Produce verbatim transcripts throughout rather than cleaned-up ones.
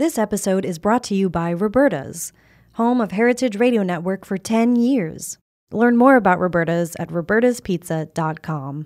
This episode is brought to you by Roberta's, home of Heritage Radio Network for ten years. Learn more about Roberta's at robertas pizza dot com.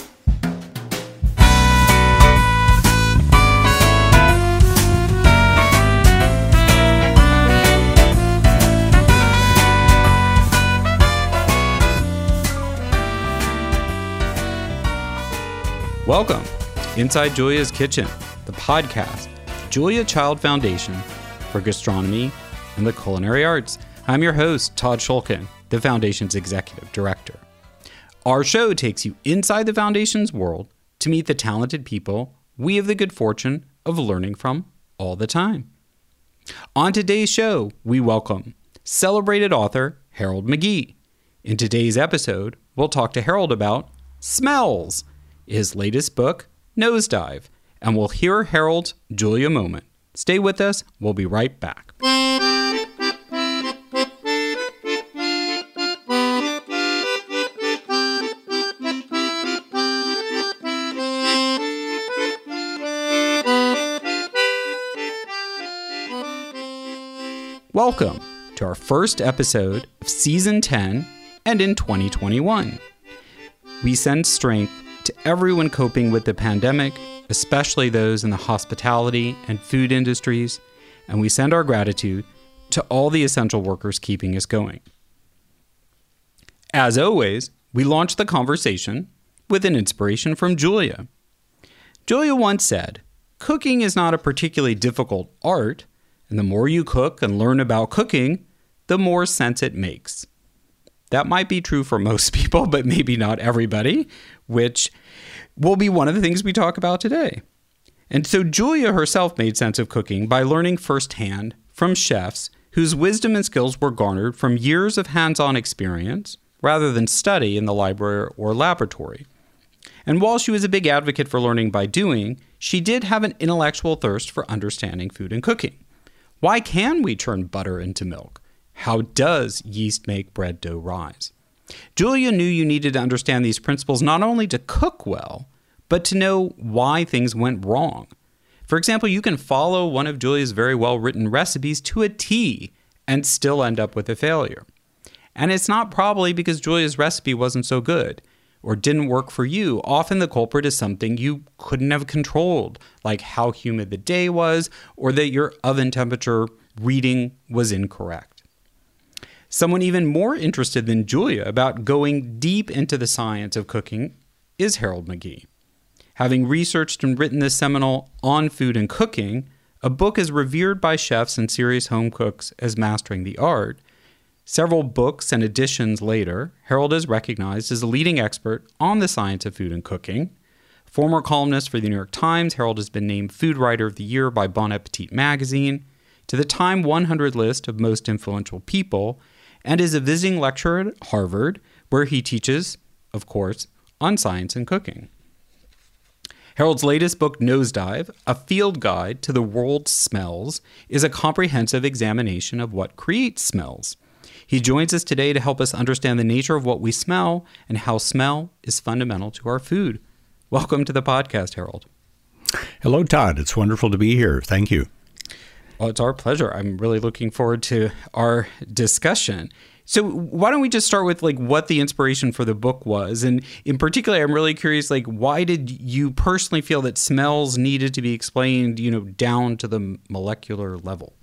Welcome, Inside Julia's Kitchen, the podcast, Julia Child Foundation for Gastronomy and the Culinary Arts. I'm your host, Todd Shulkin, the Foundation's Executive Director. Our show takes you inside the Foundation's world to meet the talented people we have the good fortune of learning from all the time. On today's show, we welcome celebrated author Harold McGee. In today's episode, we'll talk to Harold about smells, his latest book, Nosedive, and we'll hear Harold's Julia moment. Stay with us. We'll be right back. Welcome to our first episode of Season ten and in twenty twenty-one. We send strength to everyone coping with the pandemic, especially those in the hospitality and food industries, and we send our gratitude to all the essential workers keeping us going. As always, we launch the conversation with an inspiration from Julia. Julia once said, "Cooking is not a particularly difficult art, and the more you cook and learn about cooking, the more sense it makes." That might be true for most people, but maybe not everybody, which will be one of the things we talk about today. And so Julia herself made sense of cooking by learning firsthand from chefs whose wisdom and skills were garnered from years of hands-on experience rather than study in the library or laboratory. And while she was a big advocate for learning by doing, she did have an intellectual thirst for understanding food and cooking. Why can we turn butter into milk? How does yeast make bread dough rise? Julia knew you needed to understand these principles not only to cook well, but to know why things went wrong. For example, you can follow one of Julia's very well-written recipes to a T and still end up with a failure. And it's not probably because Julia's recipe wasn't so good or didn't work for you. Often the culprit is something you couldn't have controlled, like how humid the day was or that your oven temperature reading was incorrect. Someone even more interested than Julia about going deep into the science of cooking is Harold McGee. Having researched and written this seminal On Food and Cooking, a book as revered by chefs and serious home cooks as Mastering the Art, several books and editions later, Harold is recognized as a leading expert on the science of food and cooking. Former columnist for the New York Times, Harold has been named Food Writer of the Year by Bon Appetit magazine, to the Time one hundred list of most influential people, and is a visiting lecturer at Harvard, where he teaches, of course, on science and cooking. Harold's latest book, Nosedive, A Field Guide to the World's Smells, is a comprehensive examination of what creates smells. He joins us today to help us understand the nature of what we smell and how smell is fundamental to our food. Welcome to the podcast, Harold. Hello, Todd. It's wonderful to be here. Thank you. Well, it's our pleasure. I'm really looking forward to our discussion. So why don't we just start with like what the inspiration for the book was? And in particular, I'm really curious, like, why did you personally feel that smells needed to be explained, you know, down to the molecular level?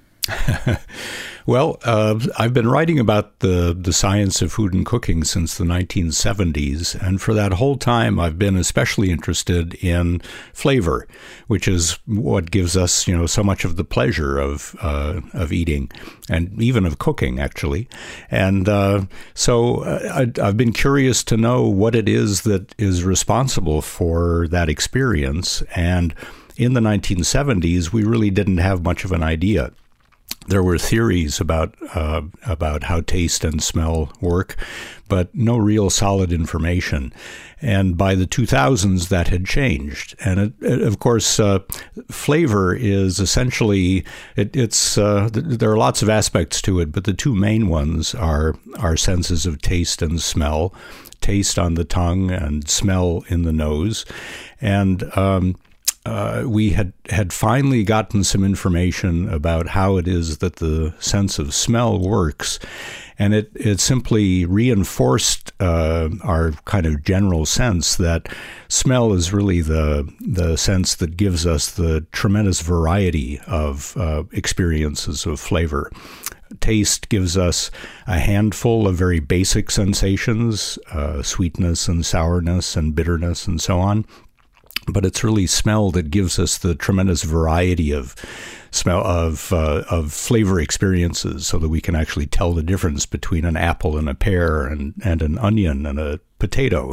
Well, uh, I've been writing about the, the science of food and cooking since the nineteen seventies, and for that whole time I've been especially interested in flavor, which is what gives us, you know, so much of the pleasure of uh, of eating and even of cooking, actually. And uh, so I, I've been curious to know what it is that is responsible for that experience, and in the nineteen seventies we really didn't have much of an idea. There were theories about uh, about how taste and smell work, but no real solid information. And by the two thousands, that had changed. And it, it, of course, uh, flavor is essentially it, it's uh, th- there are lots of aspects to it, but the two main ones are our senses of taste and smell. Taste on the tongue and smell in the nose, and um, uh, we had, had finally gotten some information about how it is that the sense of smell works. And it, it simply reinforced uh, our kind of general sense that smell is really the the sense that gives us the tremendous variety of uh, experiences of flavor. Taste gives us a handful of very basic sensations, uh, sweetness and sourness and bitterness and so on. But it's really smell that gives us the tremendous variety of smell of uh, of flavor experiences, so that we can actually tell the difference between an apple and a pear, and, and an onion and a potato.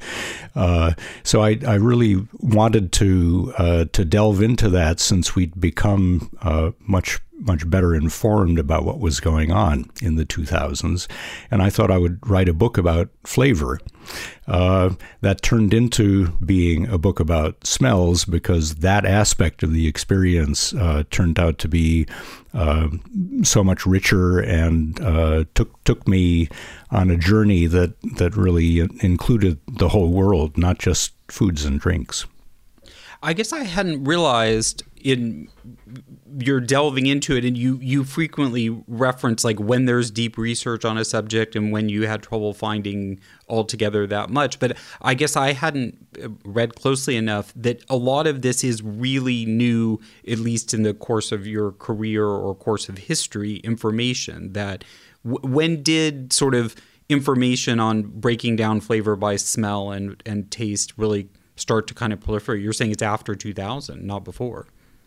uh, so I, I really wanted to uh, to delve into that, since we'd become uh, much much better informed about what was going on in the two thousands, and I thought I would write a book about flavor. Uh, that turned into being a book about smells, because that aspect of the experience uh, turned out to be uh, so much richer, and uh, took took me on a journey that that really included the whole world, not just foods and drinks. I guess I hadn't realized in you're delving into it, and you you frequently reference like when there's deep research on a subject and when you had trouble finding altogether that much. But I guess I hadn't read closely enough that a lot of this is really new, at least in the course of your career or course of history, information that w- when did sort of information on breaking down flavor by smell and, and taste really start to kind of proliferate? You're saying it's after two thousand, not before.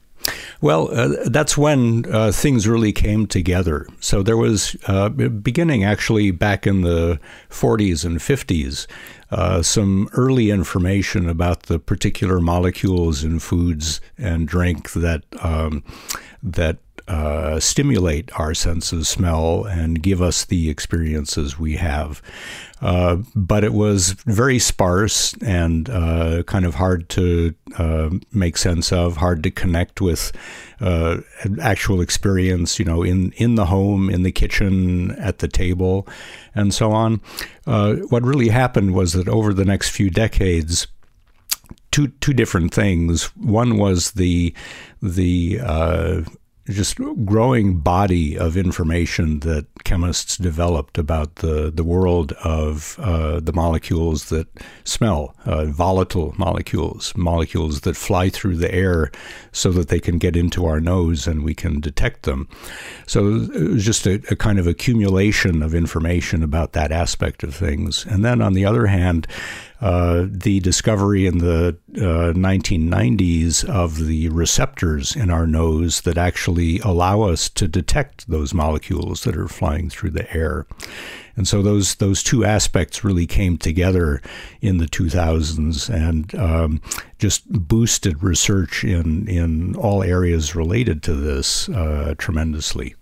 Well, uh, that's when uh, things really came together. So there was, uh, beginning actually back in the forties and fifties, uh, some early information about the particular molecules in foods and drink that um, that uh, stimulate our sense of smell and give us the experiences we have. Uh, but it was very sparse and uh, kind of hard to uh, make sense of, hard to connect with uh, actual experience, you know, in, in the home, in the kitchen, at the table, and so on. Uh, what really happened was that over the next few decades, two two different things. One was the the uh, just growing body of information that chemists developed about the, the world of uh, the molecules that smell, uh, volatile molecules, molecules that fly through the air so that they can get into our nose and we can detect them. So it was just a, a kind of accumulation of information about that aspect of things. And then on the other hand, Uh, the discovery in the uh, nineteen nineties of the receptors in our nose that actually allow us to detect those molecules that are flying through the air. And so those those two aspects really came together in the two thousands and um, just boosted research in, in all areas related to this uh, tremendously.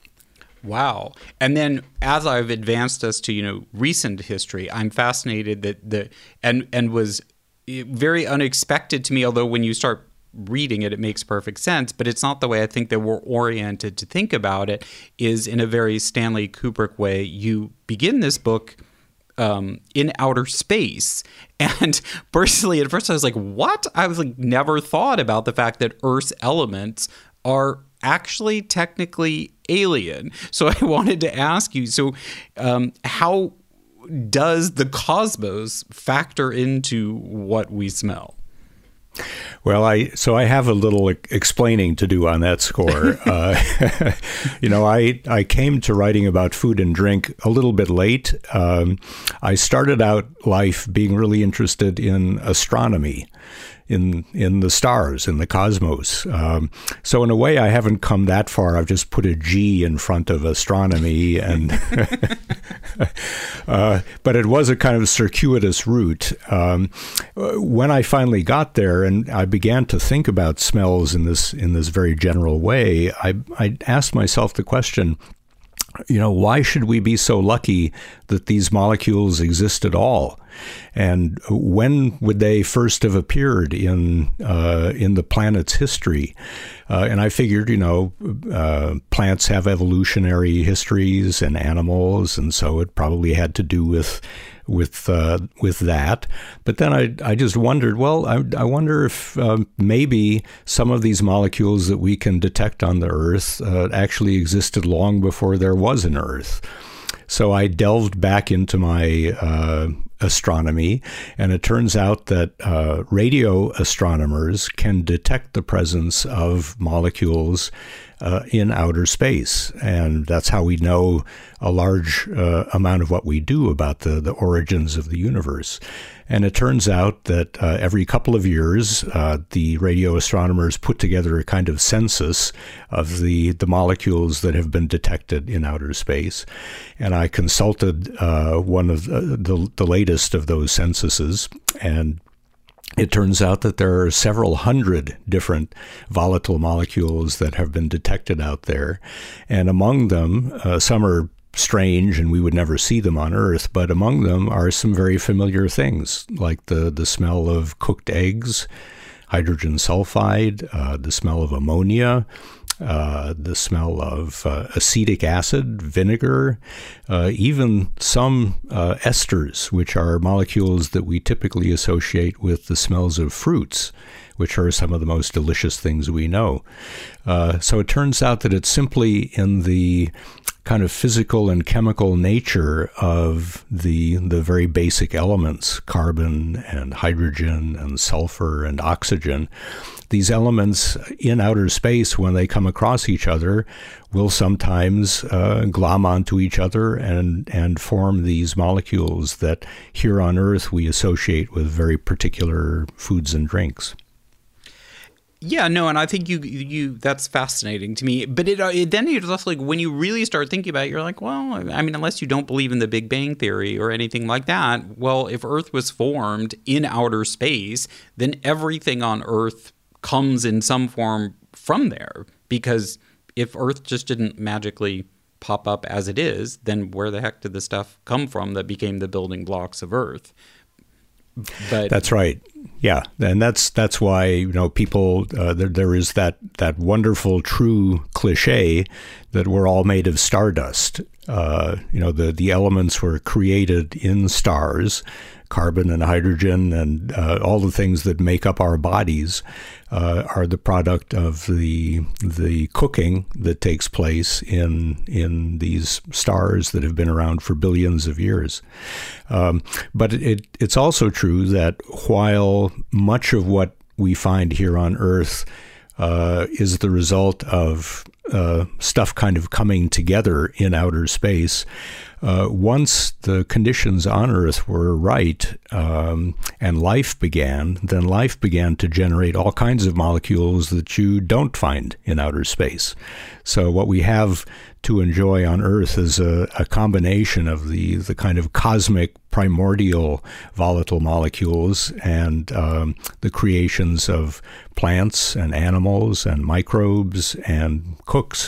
Wow. And then as I've advanced us to, you know, recent history, I'm fascinated that the, and, and was very unexpected to me, although when you start reading it, it makes perfect sense, but it's not the way I think that we're oriented to think about it, is in a very Stanley Kubrick way. You begin this book um, in outer space. And personally, at first I was like, what? I was like, never thought about the fact that Earth's elements are actually technically alien. So I wanted to ask you, so um, how does the cosmos factor into what we smell? Well, I so I have a little explaining to do on that score. uh, you know, I, I came to writing about food and drink a little bit late. Um, I started out life being really interested in astronomy, in in the stars, in the cosmos. Um, so in a way, I haven't come that far. I've just put a G in front of astronomy, and uh, but it was a kind of circuitous route. Um, when I finally got there, and I began to think about smells in this in this very general way, I I asked myself the question, you know, why should we be so lucky that these molecules exist at all? And when would they first have appeared in uh, in the planet's history? Uh, and I figured, you know, uh, plants have evolutionary histories and animals, and so it probably had to do with with uh, with that. But then I I just wondered, well, I, I wonder if um, maybe some of these molecules that we can detect on the Earth uh, actually existed long before there was an Earth. So I delved back into my uh, astronomy, and it turns out that uh, radio astronomers can detect the presence of molecules uh, in outer space. And that's how we know a large uh, amount of what we do about the, the origins of the universe. And it turns out that uh, every couple of years, uh, the radio astronomers put together a kind of census of the, the molecules that have been detected in outer space. And I consulted uh, one of the, the, the latest of those censuses, and it turns out that there are several hundred different volatile molecules that have been detected out there. And among them, uh, some are strange and we would never see them on Earth, but among them are some very familiar things, like the, the smell of cooked eggs, hydrogen sulfide, uh, the smell of ammonia, uh, the smell of uh, acetic acid, vinegar, uh, even some uh, esters, which are molecules that we typically associate with the smells of fruits, which are some of the most delicious things we know. Uh, so it turns out that it's simply in the kind of physical and chemical nature of the the very basic elements, carbon and hydrogen and sulfur and oxygen. These elements in outer space, when they come across each other, will sometimes uh, glom onto each other and, and form these molecules that here on Earth we associate with very particular foods and drinks. Yeah, no, and I think you you that's fascinating to me. But it, it then it's also like when you really start thinking about it, you're like, well, I mean, unless you don't believe in the Big Bang Theory or anything like that, well, if Earth was formed in outer space, then everything on Earth comes in some form from there. Because if Earth just didn't magically pop up as it is, then where the heck did the stuff come from that became the building blocks of Earth? But that's right. Yeah, and that's that's why, you know, people uh, there there is that that wonderful true cliche that we're all made of stardust. Uh, you know, the the elements were created in stars, carbon and hydrogen and uh, all the things that make up our bodies uh, are the product of the the cooking that takes place in in these stars that have been around for billions of years. Um, but it it's also true that while much of what we find here on Earth uh, is the result of uh, stuff kind of coming together in outer space, Uh, once the conditions on Earth were right um, and life began, then life began to generate all kinds of molecules that you don't find in outer space. So what we have to enjoy on Earth is a, a combination of the, the kind of cosmic primordial volatile molecules and um, the creations of plants and animals and microbes and cooks.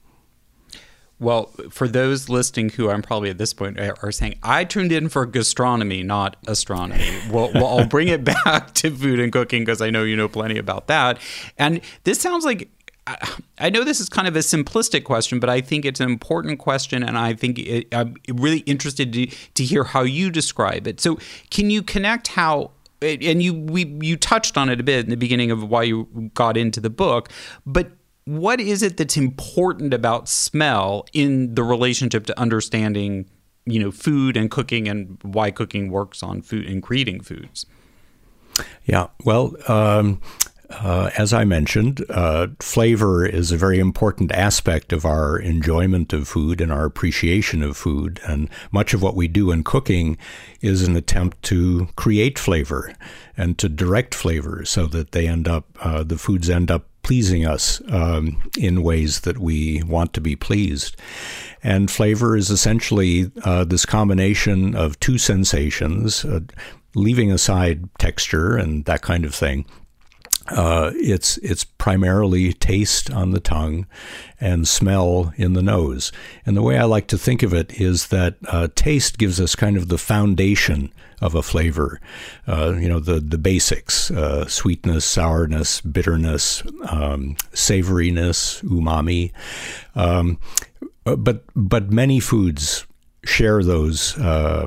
Well, for those listening who I'm probably at this point are saying, I tuned in for gastronomy, not astronomy. Well, well I'll bring it back to food and cooking because I know you know plenty about that. And this sounds like, I know this is kind of a simplistic question, but I think it's an important question. And I think it, I'm really interested to, to hear how you describe it. So can you connect how, and you we you touched on it a bit in the beginning of why you got into the book, but what is it that's important about smell in the relationship to understanding, you know, food and cooking and why cooking works on food and creating foods? Yeah, well, um, uh, as I mentioned, uh, flavor is a very important aspect of our enjoyment of food and our appreciation of food. And much of what we do in cooking is an attempt to create flavor and to direct flavor so that they end up, uh, the foods end up pleasing us um, in ways that we want to be pleased. And flavor is essentially uh, this combination of two sensations, uh, leaving aside texture and that kind of thing. Uh, it's it's primarily taste on the tongue and smell in the nose. And the way I like to think of it is that uh, taste gives us kind of the foundation of a flavor. Uh, you know, the, the basics, uh, sweetness, sourness, bitterness, um, savoriness, umami. Um, but, but many foods share those uh,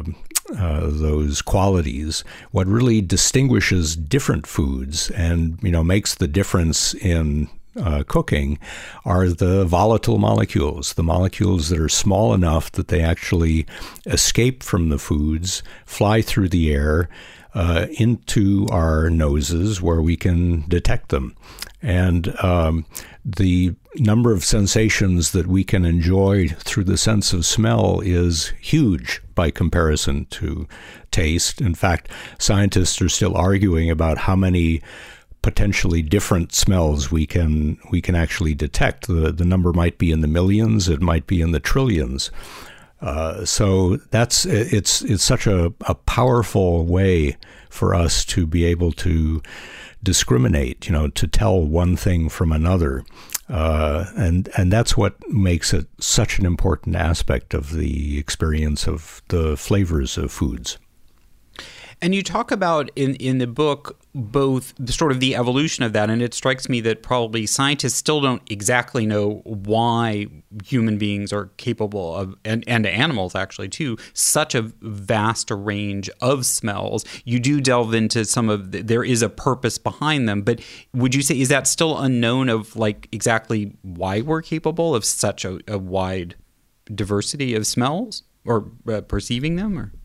uh, those qualities. What really distinguishes different foods and, you know, makes the difference in uh, cooking are the volatile molecules, the molecules that are small enough that they actually escape from the foods, fly through the air, Uh, into our noses where we can detect them. And um, the number of sensations that we can enjoy through the sense of smell is huge by comparison to taste. In fact, scientists are still arguing about how many potentially different smells we can we can actually detect. The, the number might be in the millions, it might be in the trillions. Uh, so that's it's it's such a, a powerful way for us to be able to discriminate, you know, to tell one thing from another, uh, and and that's what makes it such an important aspect of the experience of the flavors of foods. And you talk about in, in the book both the sort of the evolution of that, and it strikes me that probably scientists still don't exactly know why human beings are capable of, and, and animals actually too, such a vast range of smells. You do delve into some of, the, there is a purpose behind them, but would you say, is that still unknown of like exactly why we're capable of such a, a wide diversity of smells or uh, perceiving them or?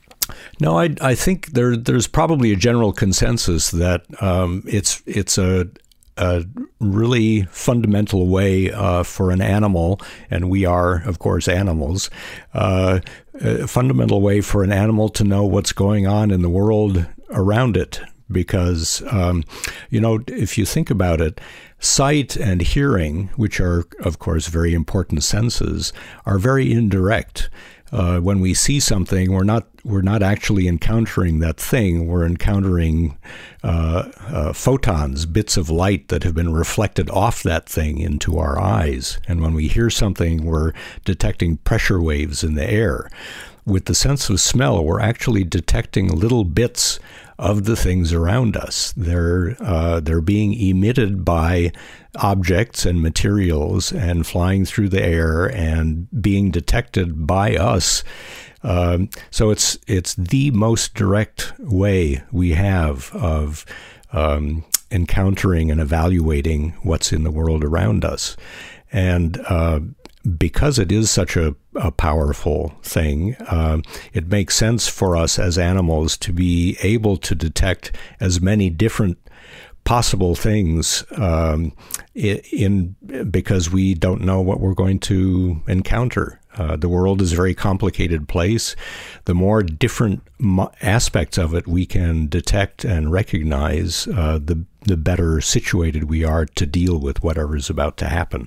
No, I I think there there's probably a general consensus that um, it's it's a a really fundamental way uh, for an animal, and we are, of course, animals, uh, a fundamental way for an animal to know what's going on in the world around it. Because, um, you know, if you think about it, sight and hearing, which are, of course, very important senses, are very indirect. Uh, when we see something, we're not we're not actually encountering that thing. We're encountering uh, uh, photons, bits of light that have been reflected off that thing into our eyes. And when we hear something, we're detecting pressure waves in the air. With the sense of smell, we're actually detecting little bits of the things around us. They're uh, they're being emitted by objects and materials and flying through the air and being detected by us. Um, so it's it's the most direct way we have of um, encountering and evaluating what's in the world around us. And uh, because it is such a, a powerful thing, uh, it makes sense for us as animals to be able to detect as many different possible things um, in, in because we don't know what we're going to encounter. Uh, the world is a very complicated place. The more different mo- aspects of it we can detect and recognize, uh, the the better situated we are to deal with whatever is about to happen.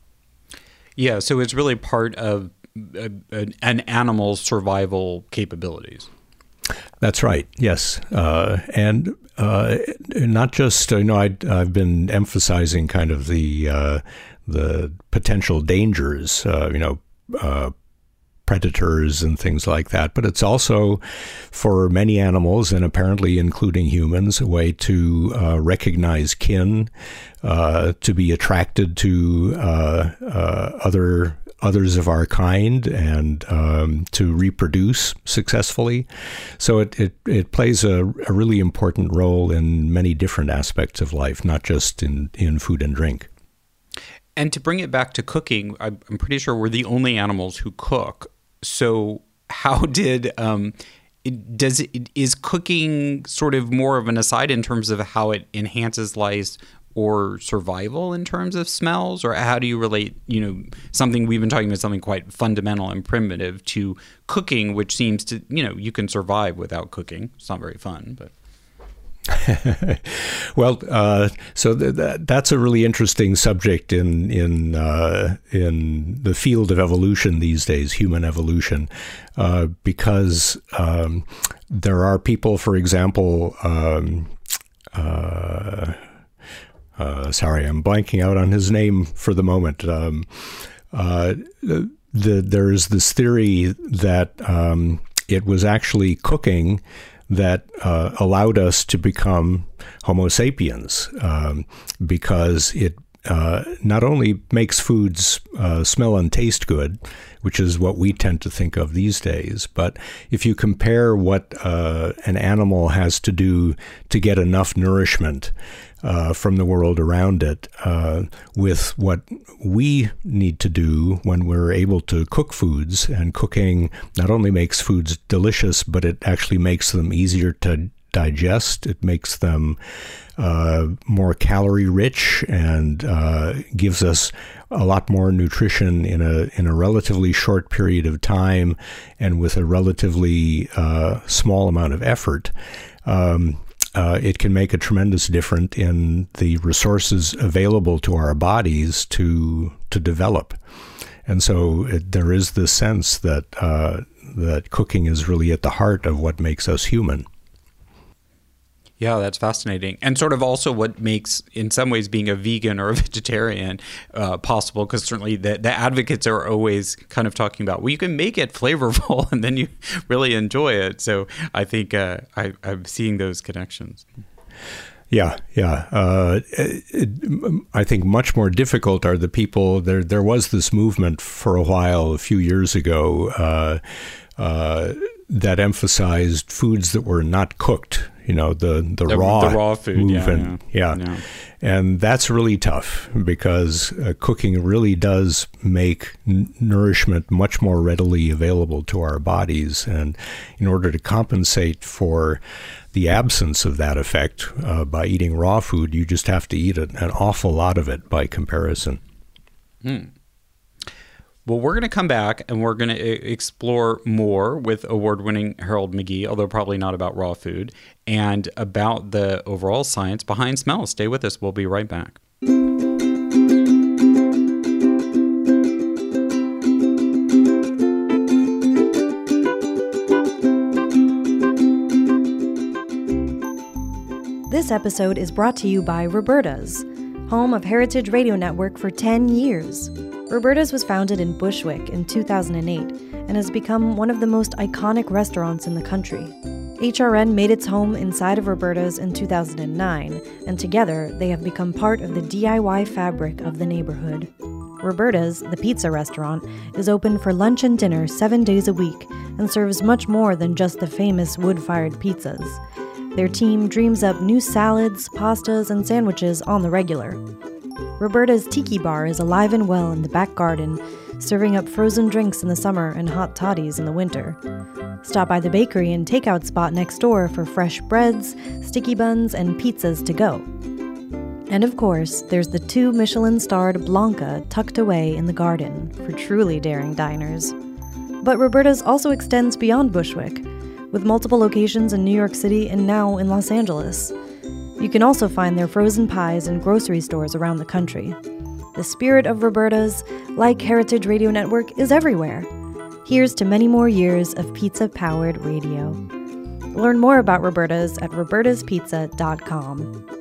Yeah, so it's really part of a, a, an animal's survival capabilities. That's right. Yes, uh, and uh, not just you know I, I've been emphasizing kind of the uh, the potential dangers, uh, you know, uh, predators and things like that, but it's also for many animals, and apparently including humans, a way to uh, recognize kin, uh, to be attracted to uh, uh, other others of our kind, and um, to reproduce successfully. So it it, it plays a, a really important role in many different aspects of life, not just in, in food and drink. And to bring it back to cooking, I'm pretty sure we're the only animals who cook. So how did, um, it, does it, is cooking sort of more of an aside in terms of how it enhances life or survival in terms of smells? Or how do you relate, you know, something we've been talking about, something quite fundamental and primitive, to cooking, which seems to, you know, you can survive without cooking. It's not very fun, but... Well, uh, so th- th- that's a really interesting subject in in uh, in the field of evolution these days, human evolution, uh, because um, there are people, for example. Um, uh, uh, sorry, I'm blanking out on his name for the moment. Um, uh, the, the, there's this theory that um, it was actually cooking that uh, allowed us to become Homo sapiens, um, because it uh, not only makes foods uh, smell and taste good, which is what we tend to think of these days, but if you compare what uh, an animal has to do to get enough nourishment uh, from the world around it uh, with what we need to do when we're able to cook foods, and cooking not only makes foods delicious, but it actually makes them easier to digest. It makes them uh, more calorie rich and uh, gives us a lot more nutrition in a in a relatively short period of time and with a relatively uh, small amount of effort. Um, uh, it can make a tremendous difference in the resources available to our bodies to to develop. And so it, there is this sense that uh, that cooking is really at the heart of what makes us human. Yeah, that's fascinating. And sort of also what makes, in some ways, being a vegan or a vegetarian uh, possible, because certainly the, the advocates are always kind of talking about, well, you can make it flavorful and then you really enjoy it. So I think uh, I, I'm seeing those connections. Yeah, yeah. Uh, it, it, I think much more difficult are the people. There, there was this movement for a while, a few years ago, uh, uh, that emphasized foods that were not cooked. You know, the, the, the raw, the raw food movement. Yeah, yeah. yeah. And that's really tough because uh, cooking really does make n- nourishment much more readily available to our bodies. And in order to compensate for the absence of that effect uh, by eating raw food, you just have to eat an, an awful lot of it by comparison. Hmm. Well, we're going to come back and we're going to explore more with award-winning Harold McGee, although probably not about raw food, and about the overall science behind smell. Stay with us. We'll be right back. This episode is brought to you by Roberta's, home of Heritage Radio Network for ten years. Roberta's was founded in Bushwick in two thousand eight and has become one of the most iconic restaurants in the country. H R N made its home inside of Roberta's in two thousand nine, and together they have become part of the D I Y fabric of the neighborhood. Roberta's, the pizza restaurant, is open for lunch and dinner seven days a week and serves much more than just the famous wood-fired pizzas. Their team dreams up new salads, pastas, and sandwiches on the regular. Roberta's Tiki Bar is alive and well in the back garden, serving up frozen drinks in the summer and hot toddies in the winter. Stop by the bakery and takeout spot next door for fresh breads, sticky buns, and pizzas to go. And of course, there's the two Michelin-starred Blanca tucked away in the garden for truly daring diners. But Roberta's also extends beyond Bushwick, with multiple locations in New York City and now in Los Angeles. You can also find their frozen pies in grocery stores around the country. The spirit of Roberta's, like Heritage Radio Network, is everywhere. Here's to many more years of pizza-powered radio. Learn more about Roberta's at robertas pizza dot com.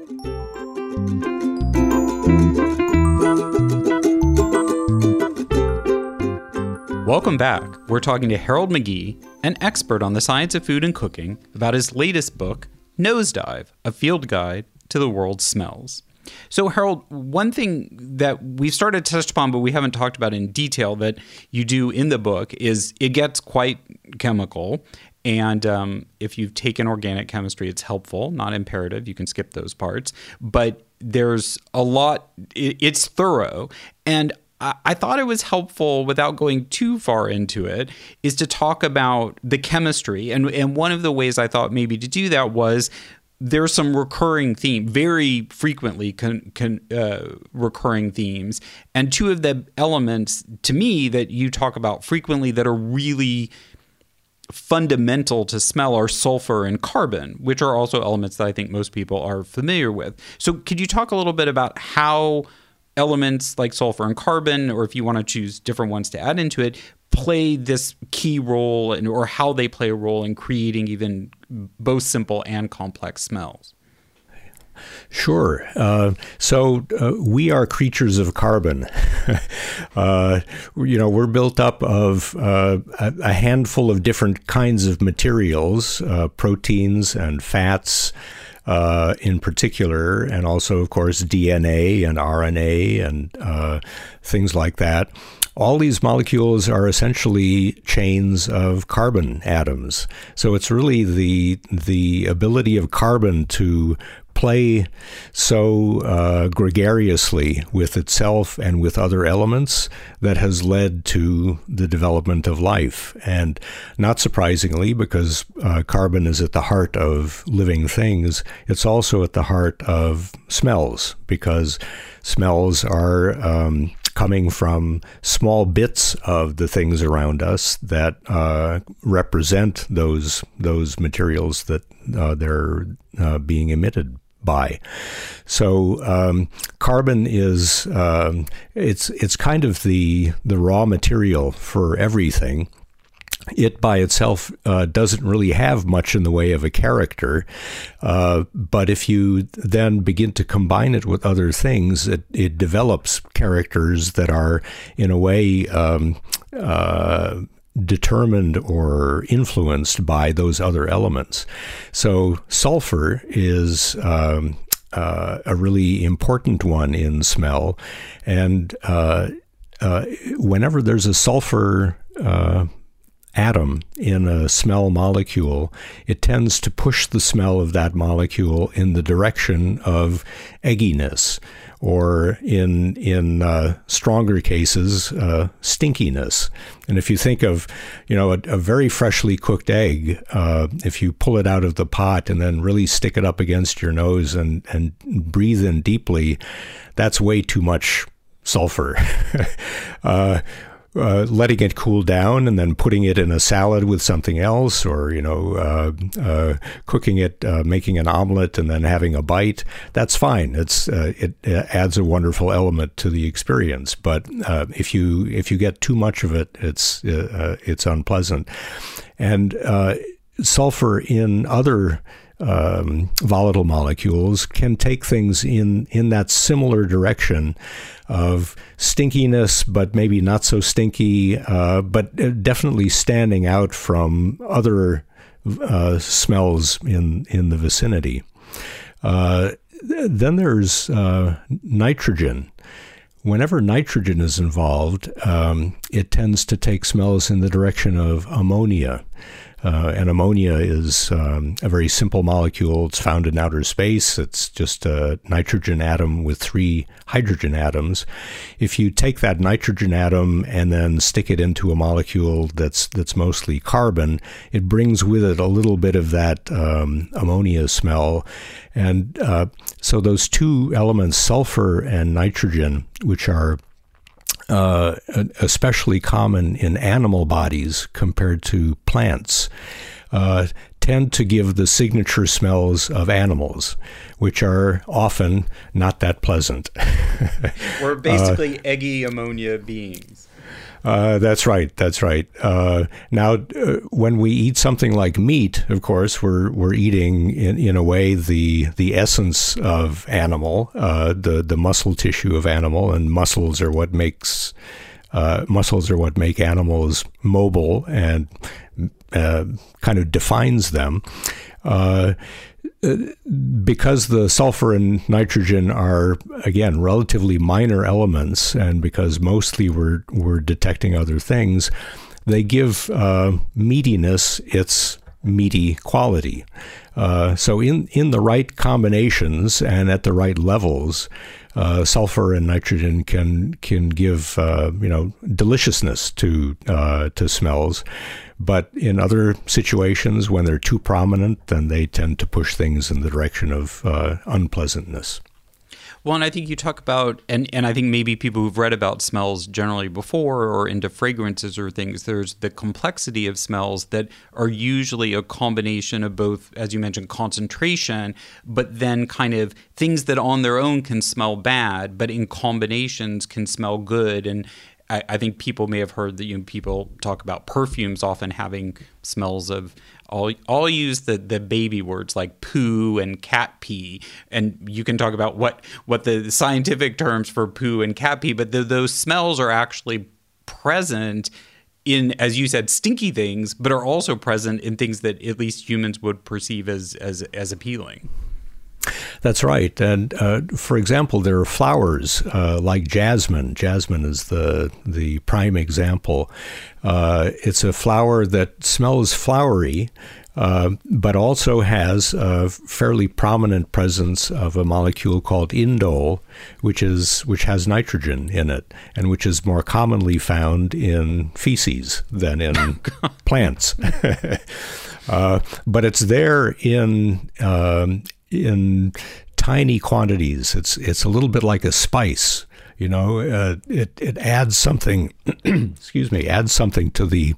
Welcome back. We're talking to Harold McGee, an expert on the science of food and cooking, about his latest book, Nosedive, a field guide to the world's smells. So, Harold, one thing that we've started to touch upon, but we haven't talked about in detail that you do in the book is it gets quite chemical. And um, if you've taken organic chemistry, it's helpful, not imperative. You can skip those parts. But there's a lot, it, it's thorough. And I thought it was helpful, without going too far into it, is to talk about the chemistry. And, and one of the ways I thought maybe to do that was there's some recurring theme, very frequently con, con, uh, recurring themes. And two of the elements to me that you talk about frequently that are really fundamental to smell are sulfur and carbon, which are also elements that I think most people are familiar with. So could you talk a little bit about how elements like sulfur and carbon, or if you want to choose different ones to add into it, play this key role, in, or how they play a role in creating even both simple and complex smells? Sure. Uh, so uh, we are creatures of carbon. uh, you know, we're built up of uh, a handful of different kinds of materials, uh, proteins and fats, uh, in particular, and also, of course, D N A and R N A and uh, things like that. All these molecules are essentially chains of carbon atoms. So it's really the the ability of carbon to play so uh, gregariously with itself and with other elements that has led to the development of life. And not surprisingly, because uh, carbon is at the heart of living things, it's also at the heart of smells, because smells are um, coming from small bits of the things around us that uh, represent those those materials that uh, they're uh, being emitted by. So um, carbon is um, it's it's kind of the the raw material for everything. It by itself uh, doesn't really have much in the way of a character, uh, but if you then begin to combine it with other things, it, it develops characters that are, in a way, um, uh, determined or influenced by those other elements. So sulfur is um, uh, a really important one in smell, and uh, uh, whenever there's a sulfur uh, atom in a smell molecule, it tends to push the smell of that molecule in the direction of egginess, or in in uh, stronger cases, uh, stinkiness. And if you think of, you know, a, a very freshly cooked egg, uh, if you pull it out of the pot and then really stick it up against your nose and, and breathe in deeply, that's way too much sulfur. uh, Uh, letting it cool down and then putting it in a salad with something else, or, you know, uh, uh, cooking it, uh, making an omelet and then having a bite, that's fine. It's uh, it, it adds a wonderful element to the experience. But uh, if you if you get too much of it, it's uh, it's unpleasant. And uh, sulfur in other Um, volatile molecules can take things in, in that similar direction of stinkiness, but maybe not so stinky, uh, but definitely standing out from other uh, smells in, in the vicinity. Uh, then there's uh, nitrogen. Whenever nitrogen is involved, um, it tends to take smells in the direction of ammonia. Uh, and ammonia is um, a very simple molecule. It's found in outer space. It's just a nitrogen atom with three hydrogen atoms. If you take that nitrogen atom and then stick it into a molecule that's that's mostly carbon, it brings with it a little bit of that um, ammonia smell. And uh, so those two elements, sulfur and nitrogen, which are Uh, especially common in animal bodies compared to plants, uh, tend to give the signature smells of animals, which are often not that pleasant. We're basically uh, eggy ammonia beings. Uh, that's right. That's right. Uh, now, uh, when we eat something like meat, of course, we're we're eating in, in a way the the essence of animal, uh, the the muscle tissue of animal, and muscles are what makes uh, muscles are what make animals mobile and uh, kind of defines them. Uh, Because the sulfur and nitrogen are, again, relatively minor elements, and because mostly we're, we're detecting other things, they give uh, meatiness its meaty quality. Uh, so in, in the right combinations and at the right levels, uh, sulfur and nitrogen can can give uh, you know deliciousness to uh, to smells. But in other situations, when they're too prominent, then they tend to push things in the direction of uh, unpleasantness. Well, and I think you talk about, and, and I think maybe people who've read about smells generally before or into fragrances or things, there's the complexity of smells that are usually a combination of both, as you mentioned, concentration, but then kind of things that on their own can smell bad, but in combinations can smell good. And I, I think people may have heard that, you know, people talk about perfumes often having smells of, I'll, I'll use the, the baby words like poo and cat pee, and you can talk about what, what the scientific terms for poo and cat pee, but the, those smells are actually present in, as you said, stinky things, but are also present in things that at least humans would perceive as as, as appealing. That's right. And uh, for example, there are flowers uh, like jasmine. Jasmine is the the prime example. Uh, it's a flower that smells flowery, uh, but also has a fairly prominent presence of a molecule called indole, which is which has nitrogen in it, and which is more commonly found in feces than in plants. uh, but it's there in um, in tiny quantities. It's it's a little bit like a spice. You know, uh, it it adds something. excuse me, adds something to the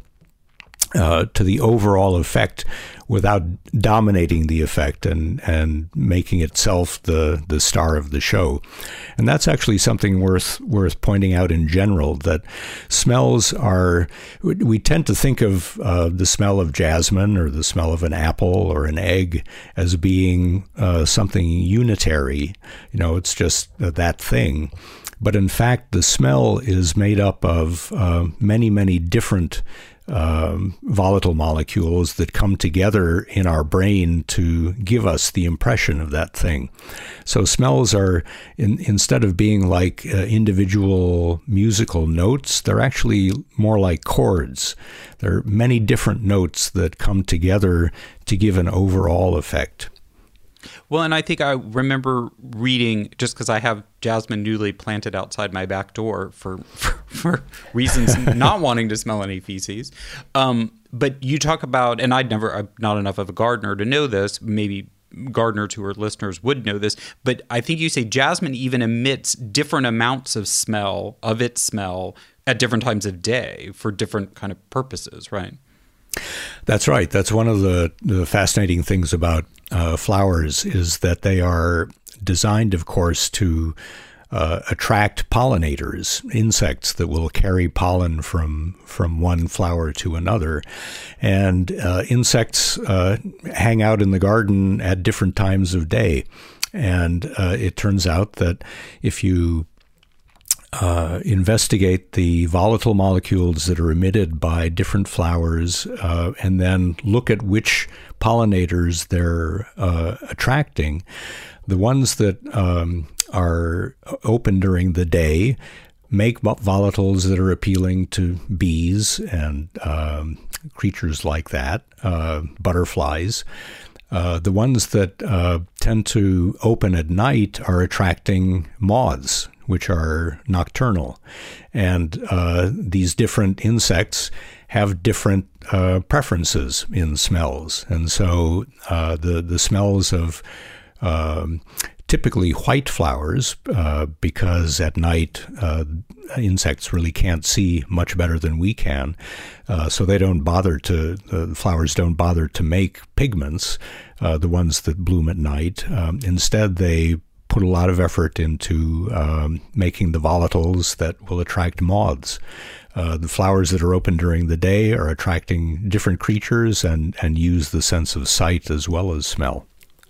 uh, to the overall effect without dominating the effect and and making itself the the star of the show. And that's actually something worth worth pointing out in general, that smells are, we tend to think of uh, the smell of jasmine or the smell of an apple or an egg as being uh, something unitary. You know, it's just that thing. But in fact, the smell is made up of uh, many, many different um, volatile molecules that come together in our brain to give us the impression of that thing. So smells are, in, instead of being like uh, individual musical notes, they're actually more like chords. There are many different notes that come together to give an overall effect. Well, and I think I remember reading, just because I have jasmine newly planted outside my back door for for, for reasons not wanting to smell any feces. Um, but you talk about, and I'd never, I'm not enough of a gardener to know this, maybe gardeners who are listeners would know this, but I think you say jasmine even emits different amounts of smell, of its smell, at different times of day for different kind of purposes, right? That's right. That's one of the, the fascinating things about uh, flowers, is that they are designed, of course, to uh, attract pollinators, insects that will carry pollen from from one flower to another. And uh, insects uh, hang out in the garden at different times of day. And uh, it turns out that if you Uh, investigate the volatile molecules that are emitted by different flowers, uh, and then look at which pollinators they're uh, attracting. The ones that um, are open during the day make volatiles that are appealing to bees and um, creatures like that, uh, butterflies. Uh, the ones that uh, tend to open at night are attracting moths, which are nocturnal. And uh, these different insects have different uh, preferences in smells. And so uh, the, the smells of um, typically white flowers, uh, because at night uh, insects really can't see much better than we can, uh, so they don't bother to, the flowers don't bother to make pigments, uh, the ones that bloom at night. Um, instead, they put a lot of effort into um, making the volatiles that will attract moths. Uh, the flowers that are open during the day are attracting different creatures and, and use the sense of sight as well as smell.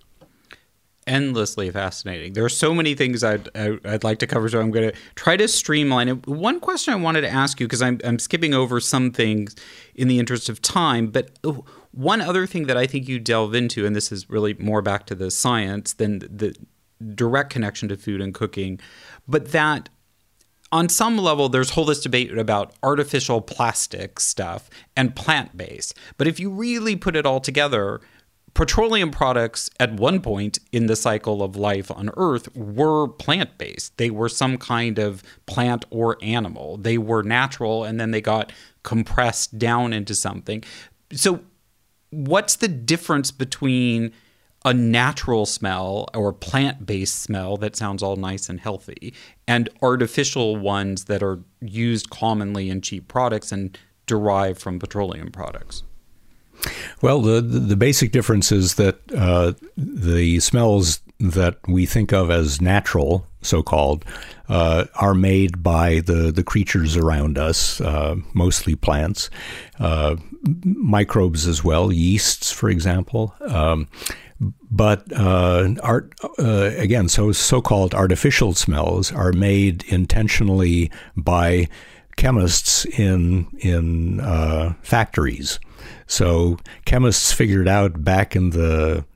Endlessly fascinating. There are so many things I'd, I'd like to cover, so I'm going to try to streamline it. One question I wanted to ask you, because I'm, I'm skipping over some things in the interest of time, but one other thing that I think you delve into, and this is really more back to the science than the direct connection to food and cooking, but that on some level, there's whole this debate about artificial plastic stuff and plant-based. But if you really put it all together, petroleum products at one point in the cycle of life on Earth were plant-based. They were some kind of plant or animal. They were natural, and then they got compressed down into something. So what's the difference between a natural smell or plant-based smell that sounds all nice and healthy and artificial ones that are used commonly in cheap products and derived from petroleum products? Well, the the basic difference is that uh, the smells that we think of as natural, so-called, uh, are made by the, the creatures around us, uh, mostly plants, uh, microbes as well, yeasts, for example. Um, But uh, art uh, again, so so-called artificial smells are made intentionally by chemists in in uh, factories. So chemists figured out back in the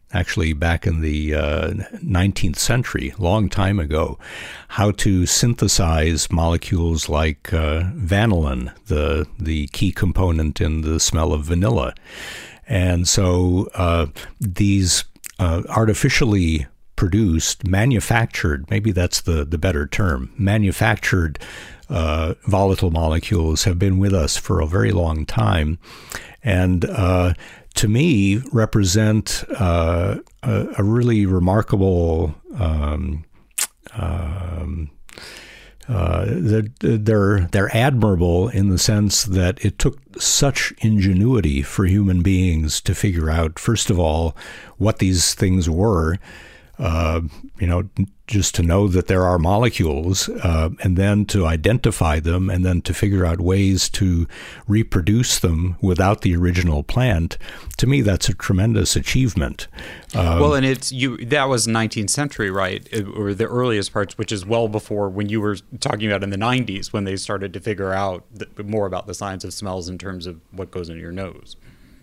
actually back in the uh, nineteenth century, long time ago, how to synthesize molecules like uh, vanillin, the the key component in the smell of vanilla. And so uh, these uh, artificially produced, manufactured, maybe that's the, the better term, manufactured uh, volatile molecules have been with us for a very long time. And uh, to me, represent uh, a, a really remarkable, um, um, uh, they're, they're, they're admirable in the sense that it took such ingenuity for human beings to figure out, first of all, what these things were, uh, you know, just to know that there are molecules, uh, and then to identify them, and then to figure out ways to reproduce them without the original plant. To me, that's a tremendous achievement. Um, well, and it's you. That was nineteenth century, right? It, or the earliest parts, which is well before when you were talking about in the nineties, when they started to figure out the, more about the science of smells in terms of what goes into your nose.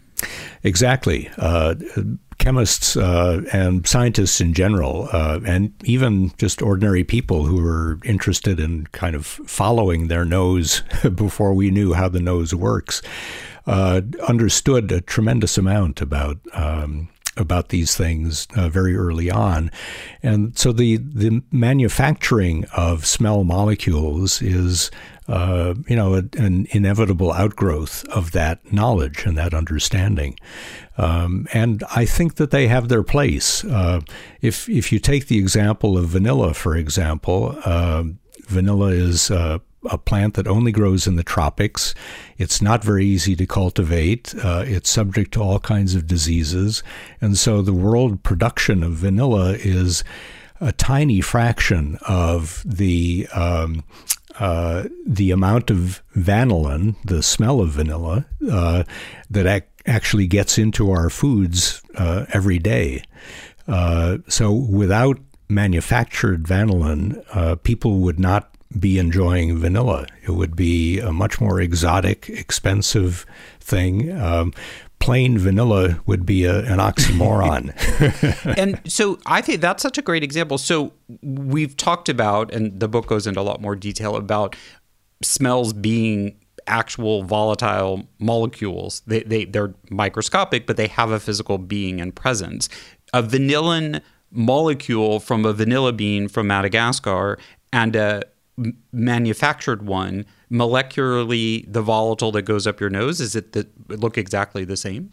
Exactly. Uh, chemists uh, and scientists in general, uh, and even just ordinary people who were interested in kind of following their nose before we knew how the nose works, uh, understood a tremendous amount about um, about these things uh, very early on. And so the, the manufacturing of smell molecules is Uh, you know, a, an inevitable outgrowth of that knowledge and that understanding. Um, and I think that they have their place. Uh, if if you take the example of vanilla, for example, uh, vanilla is uh, a plant that only grows in the tropics. It's not very easy to cultivate. Uh, it's subject to all kinds of diseases. And so the world production of vanilla is a tiny fraction of the um, Uh, the amount of vanillin, the smell of vanilla, uh, that ac- actually gets into our foods uh, every day. Uh, so without manufactured vanillin, uh, people would not be enjoying vanilla. It would be a much more exotic, expensive thing. Um, plain vanilla would be a, an oxymoron. And so I think that's such a great example. So we've talked about, and the book goes into a lot more detail about smells being actual volatile molecules. They, they, they're microscopic, but they have a physical being and presence. A vanillin molecule from a vanilla bean from Madagascar and a manufactured one, molecularly, the volatile that goes up your nose, is it that look exactly the same?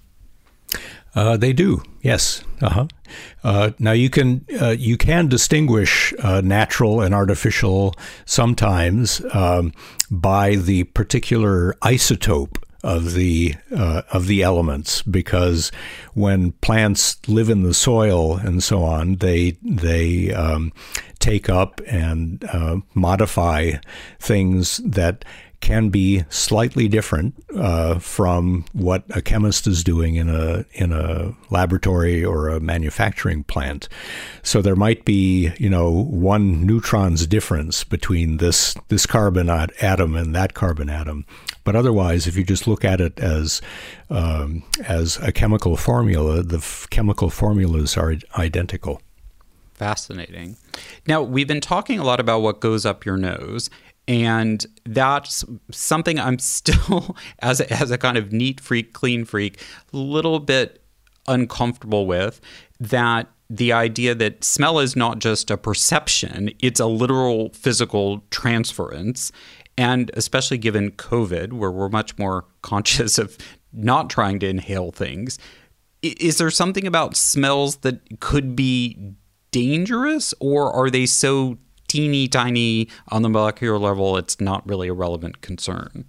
Uh, they do, yes. Uh-huh. Uh, now you can uh, you can distinguish uh, natural and artificial sometimes um, by the particular isotope of the uh, of the elements, because when plants live in the soil and so on, they they um, take up and uh, modify things that can be slightly different uh, from what a chemist is doing in a in a laboratory or a manufacturing plant. So there might be, you know, one neutron's difference between this this carbon atom and that carbon atom. But otherwise, if you just look at it as um, as a chemical formula, the f- chemical formulas are identical. Fascinating. Now, we've been talking a lot about what goes up your nose. And that's something I'm still, as a, as a kind of neat freak, clean freak, a little bit uncomfortable with, that the idea that smell is not just a perception, it's a literal physical transference. And especially given COVID, where we're much more conscious of not trying to inhale things, is there something about smells that could be dangerous, or are they so teeny tiny on the molecular level, it's not really a relevant concern?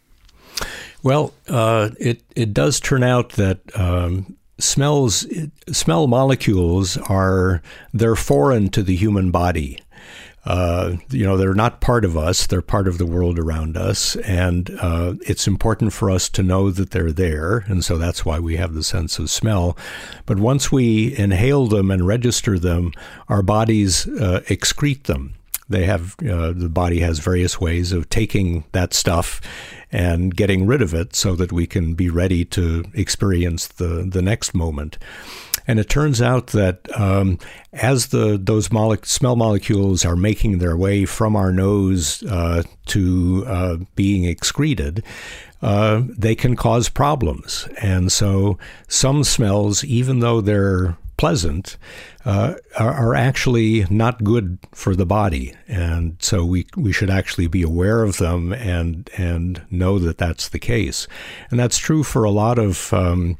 Well, uh, it it does turn out that um, smells smell molecules are they're foreign to the human body. Uh, you know, they're not part of us. They're part of the world around us. And uh, it's important for us to know that they're there. And so that's why we have the sense of smell. But once we inhale them and register them, our bodies uh, excrete them. They have, uh, the body has various ways of taking that stuff and getting rid of it so that we can be ready to experience the, the next moment. And it turns out that um, as the those mole- smell molecules are making their way from our nose uh, to uh, being excreted, uh, they can cause problems. And so some smells, even though they're pleasant, uh, are, are actually not good for the body, and so we we should actually be aware of them and and know that that's the case, and that's true for a lot of um,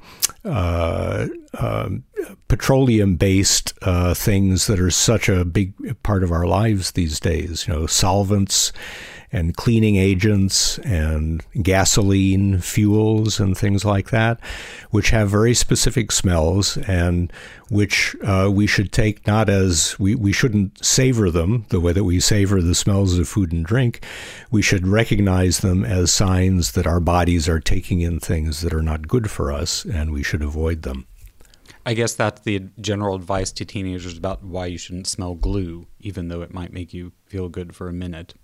uh, uh, petroleum-based uh, things that are such a big part of our lives these days. You know, solvents and cleaning agents and gasoline, fuels, and things like that, which have very specific smells and which uh, we should take not as, we, we shouldn't savor them the way that we savor the smells of food and drink. We should recognize them as signs that our bodies are taking in things that are not good for us, and we should avoid them. I guess that's the general advice to teenagers about why you shouldn't smell glue, even though it might make you feel good for a minute.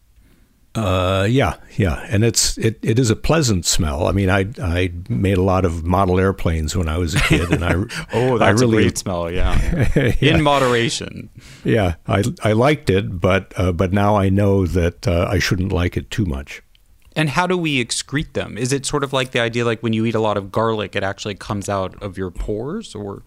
Uh, yeah, yeah, and it's it, it is a pleasant smell. I mean, I I made a lot of model airplanes when I was a kid, and I oh, that's I really, a great smell. Yeah, yeah. In moderation. Yeah, I I liked it, but uh, but now I know that uh, I shouldn't like it too much. And how do we excrete them? Is it sort of like the idea, like when you eat a lot of garlic, it actually comes out of your pores, or?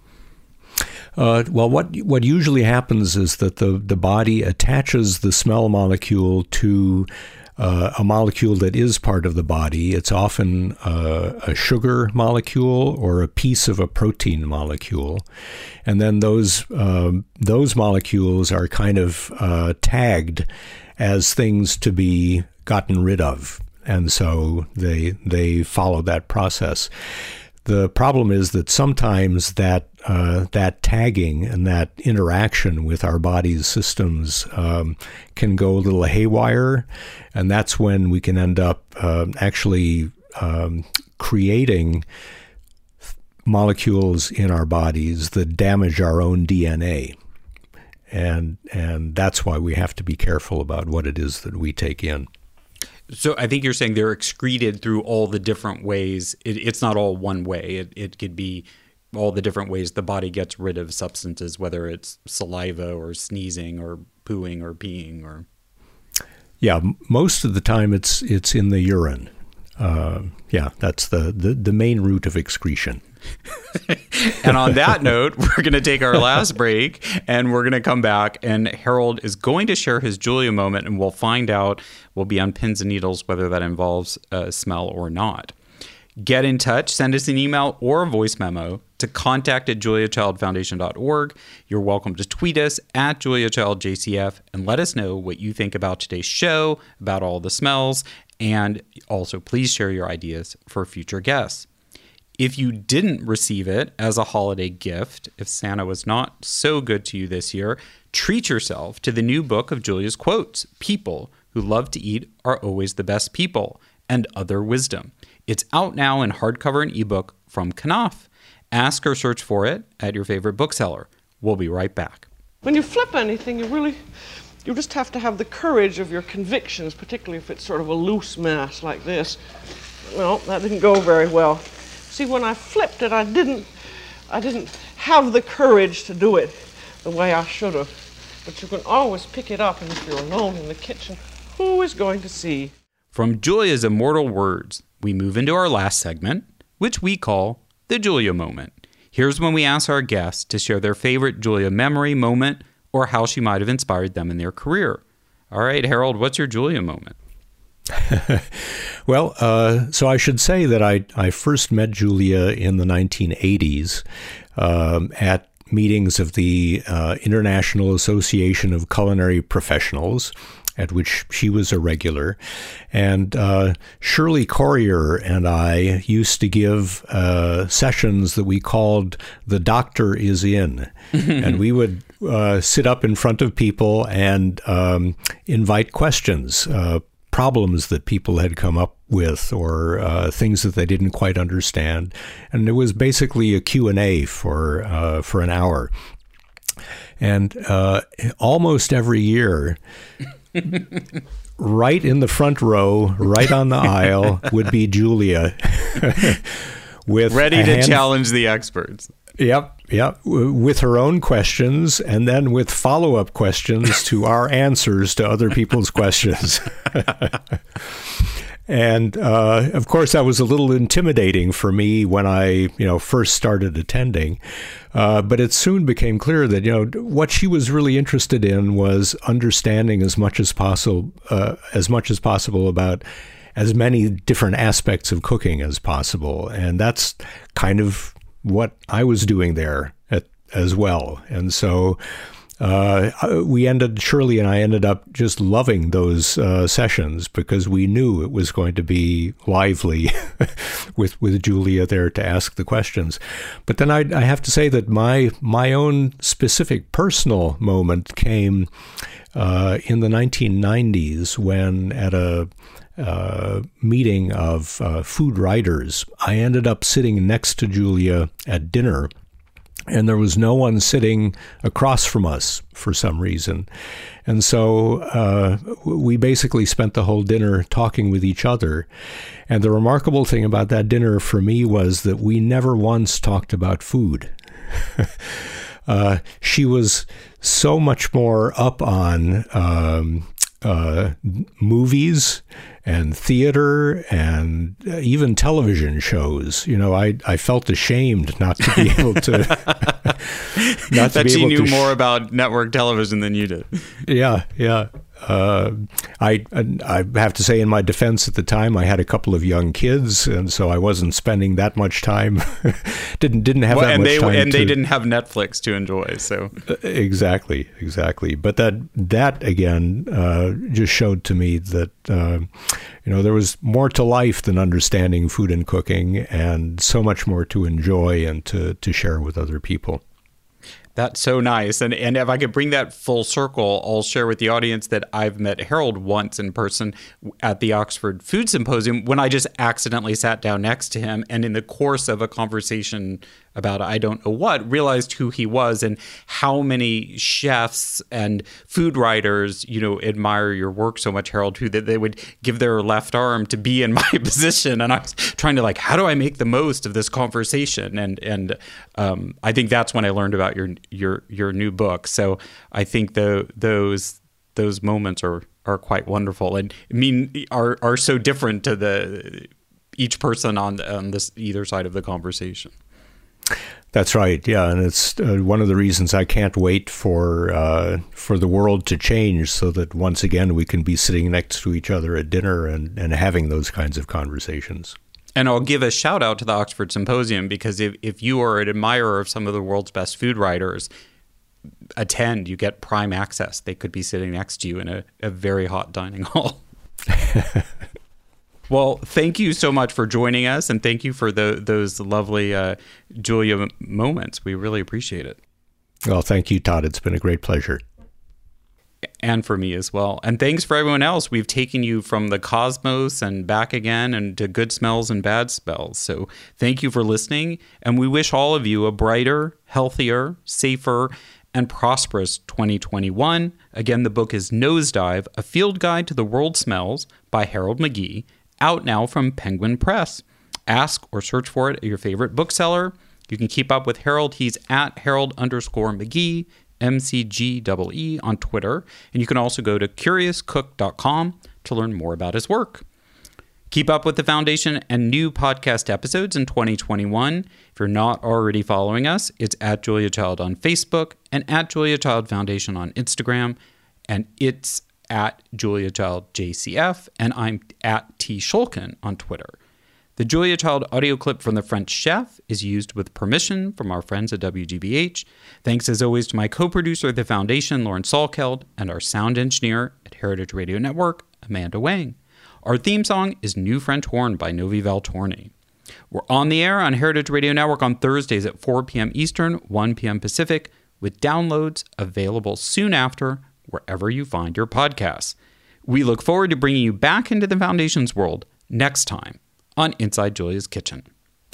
Uh, well, what what usually happens is that the, the body attaches the smell molecule to uh, a molecule that is part of the body. It's often uh, a sugar molecule or a piece of a protein molecule, and then those um, those molecules are kind of uh, tagged as things to be gotten rid of, and so they they follow that process. The problem is that sometimes that uh, that tagging and that interaction with our body's systems um, can go a little haywire, and that's when we can end up uh, actually um, creating molecules in our bodies that damage our own D N A. And and that's why we have to be careful about what it is that we take in. So I think you're saying they're excreted through all the different ways. It, it's not all one way. It, it could be all the different ways the body gets rid of substances, whether it's saliva or sneezing or pooing or peeing. Or yeah, most of the time it's it's in the urine. Uh, yeah, that's the, the, the main route of excretion. And on that note, we're going to take our last break, and we're going to come back, and Harold is going to share his Julia moment, and we'll find out, we'll be on pins and needles, whether that involves uh, smell or not. Get in touch, send us an email or a voice memo to contact at julia child foundation dot org. You're welcome to tweet us at julia child j c f and let us know what you think about today's show, about all the smells, and also please share your ideas for future guests. If you didn't receive it as a holiday gift, if Santa was not so good to you this year, treat yourself to the new book of Julia's quotes, People Who Love to Eat Are Always the Best People, and Other Wisdom. It's out now in hardcover and ebook from Knopf. Ask or search for it at your favorite bookseller. We'll be right back. When you flip anything, you really, you just have to have the courage of your convictions, particularly if it's sort of a loose mass like this. Well, that didn't go very well. See, when I flipped it, I didn't, I didn't have the courage to do it the way I should have. But you can always pick it up, and if you're alone in the kitchen, who is going to see? From Julia's immortal words, we move into our last segment, which we call the Julia Moment. Here's when we ask our guests to share their favorite Julia memory, moment, or how she might have inspired them in their career. All right, Harold, what's your Julia moment? Well, uh, so I should say that I, I first met Julia in the nineteen eighties um, at meetings of the uh, International Association of Culinary Professionals, at which she was a regular. And uh, Shirley Corrier and I used to give uh, sessions that we called The Doctor Is In. And we would uh, sit up in front of people and um, invite questions, uh, problems that people had come up with, or uh, things that they didn't quite understand. And it was basically a Q and A for, uh, for an hour. And uh, almost every year, right in the front row, right on the aisle, would be Julia. with Ready to hand- challenge the experts. Yep, yep. With her own questions and then with follow-up questions to our answers to other people's questions. And, uh, of course, that was a little intimidating for me when I, you know, first started attending. Uh, but it soon became clear that, you know, what she was really interested in was understanding as much as possible, uh, as much as possible about as many different aspects of cooking as possible. And that's kind of what I was doing there at, as well. And so Uh, we ended, Shirley and I ended up just loving those uh, sessions because we knew it was going to be lively with with Julia there to ask the questions. But then I, I have to say that my my own specific personal moment came uh, in the nineteen nineties when at a uh, meeting of uh, food writers, I ended up sitting next to Julia at dinner. And there was no one sitting across from us for some reason. And so uh, we basically spent the whole dinner talking with each other. And the remarkable thing about that dinner for me was that we never once talked about food. uh, she was so much more up on um, uh, movies and theater and even television shows. You know, I I felt ashamed not to be able to. not that to be she able knew to sh- more about network television than you did. Yeah, yeah. Uh, I I have to say, in my defense, at the time, I had a couple of young kids, and so I wasn't spending that much time. didn't didn't have well, that and much they, time. And to, they didn't have Netflix to enjoy. So exactly, exactly. But that that again uh, just showed to me that uh, you know there was more to life than understanding food and cooking, and so much more to enjoy and to to share with other people. That's so nice. And and if I could bring that full circle, I'll share with the audience that I've met Harold once in person at the Oxford Food Symposium when I just accidentally sat down next to him. And in the course of a conversation about I don't know what, realized who he was and how many chefs and food writers, you know, admire your work so much, Harold, who that they would give their left arm to be in my position. And I was trying to like, how do I make the most of this conversation? And and um, I think that's when I learned about your your your new book. So I think the those those moments are are quite wonderful and I mean are are so different to the each person on on this either side of the conversation. That's right. Yeah, and it's uh, one of the reasons I can't wait for uh, for the world to change so that once again we can be sitting next to each other at dinner and, and having those kinds of conversations. And I'll give a shout out to the Oxford Symposium because if, if you are an admirer of some of the world's best food writers, attend, you get prime access. They could be sitting next to you in a, a very hot dining hall. Well, thank you so much for joining us, and thank you for the, those lovely uh, Julia moments. We really appreciate it. Well, thank you, Todd. It's been a great pleasure. And for me as well. And thanks for everyone else. We've taken you from the cosmos and back again and to good smells and bad spells. So thank you for listening, and we wish all of you a brighter, healthier, safer, and prosperous twenty twenty-one. Again, the book is Nosedive, A Field Guide to the World Smells by Harold McGee, out now from Penguin Press. Ask or search for it at your favorite bookseller. You can keep up with Harold. He's at Harold underscore McGee, M C G E E on Twitter. And you can also go to curious cook dot com to learn more about his work. Keep up with the Foundation and new podcast episodes in twenty twenty-one. If you're not already following us, it's at Julia Child on Facebook and at Julia Child Foundation on Instagram. And it's at Julia Child J C F, and I'm at T Shulkin on Twitter. The Julia Child audio clip from The French Chef is used with permission from our friends at W G B H. Thanks as always to my co-producer of the Foundation, Lauren Salkeld, and our sound engineer at Heritage Radio Network, Amanda Wang. Our theme song is New French Horn by Novi Valtorni. We're on the air on Heritage Radio Network on Thursdays at four p.m. Eastern, one p.m. Pacific, with downloads available soon after wherever you find your podcasts. We look forward to bringing you back into the Foundation's world next time on Inside Julia's Kitchen.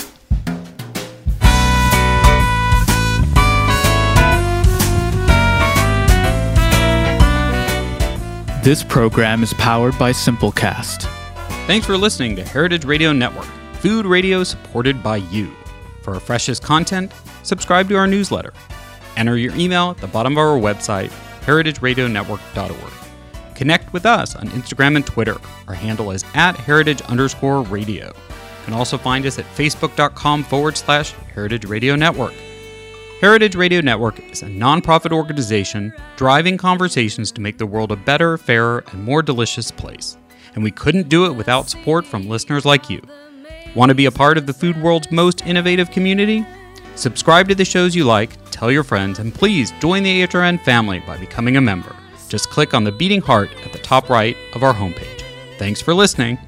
This program is powered by Simplecast. Thanks for listening to Heritage Radio Network, food radio supported by you. For our freshest content, subscribe to our newsletter. Enter your email at the bottom of our website, heritage radio network dot org. Connect with us on Instagram and Twitter. Our handle is at heritage underscore radio. You can also find us at facebook.com forward slash Heritage Radio Network. Heritage Radio Network is a nonprofit organization driving conversations to make the world a better, fairer, and more delicious place. And we couldn't do it without support from listeners like you. Want to be a part of the food world's most innovative community? Subscribe to the shows you like, tell your friends, and please join the A H R N family by becoming a member. Just click on the beating heart at the top right of our homepage. Thanks for listening.